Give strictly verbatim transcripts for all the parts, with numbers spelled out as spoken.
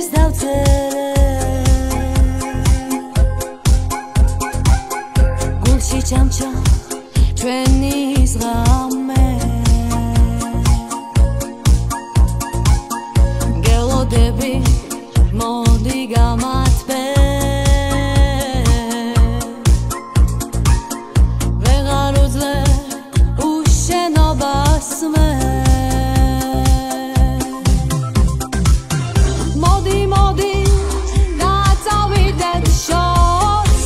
შენს დავწერე გულში ჩამჩა ჩვენი ზღამე გელოდები მოდი გამათბე ვეღარ უძლე უშენობას მე მოდი მოდი გაწავიდეთ შორს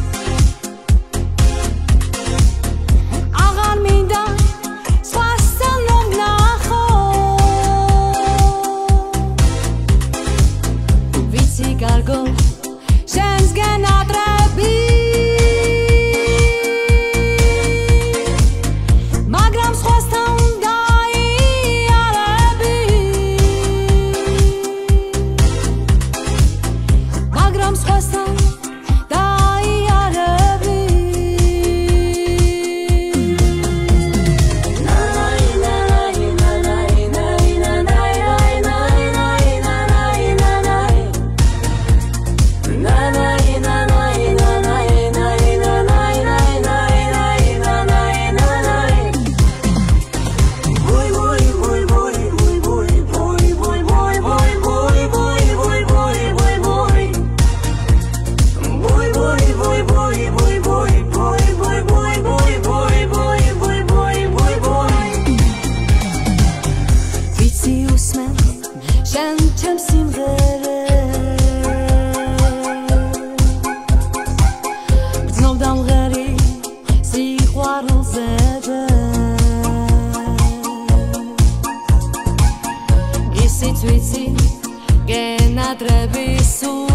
აღარ მინდა სხვასთან რომ ვნახო ვიცი კარგო შენსგან ატრები მაგრამ სხვასთან დაიარები მაგრამ სხვასთან დაიარები შენ ჩემს სიმღერე გრძნობდა მღერი სიყვარულზე ისიც ვიცი გენადრები სულ